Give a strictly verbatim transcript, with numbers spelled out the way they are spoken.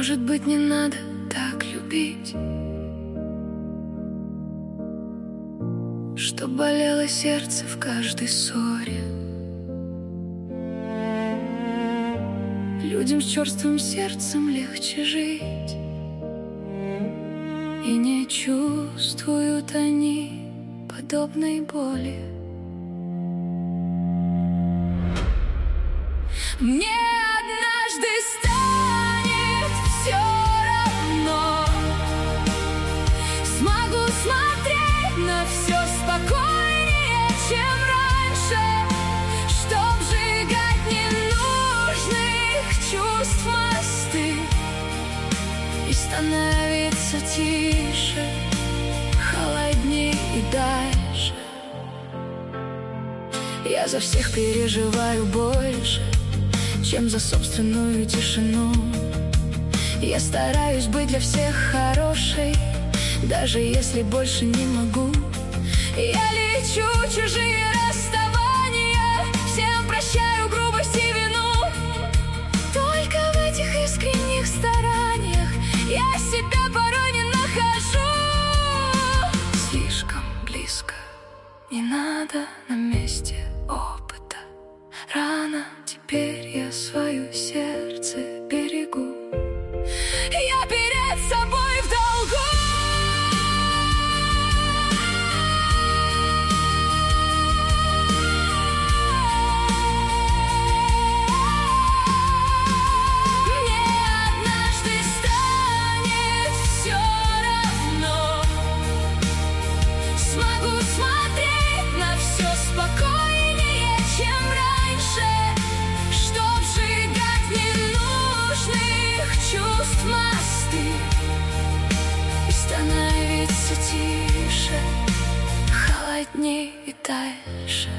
Может быть, не надо так любить, чтоб болело сердце в каждой ссоре. Людям с черствым сердцем легче жить, и не чувствуют они подобной боли. Мне однажды станет все равно, смогу смотреть на все спокойнее, чем раньше, чтоб сжигать ненужных чувств мосты и становиться тише, холодней и дальше. Я за всех переживаю больше, чем за собственную тишину. Я стараюсь быть для всех хорошей, даже если больше не могу. Я лечу чужие расставания, всем прощаю грубость и вину. Только в этих искренних стараниях я себя порой не нахожу. Слишком близко, не надо на месте опыта. Рано, теперь я свое сердце берегу. Я перед собой в долгу. Мне однажды станет все равно, смогу смотреть на все спокойнее, чем раньше, чтоб сжигать ненужных чувств мосты и становиться тише, холодней и дальше.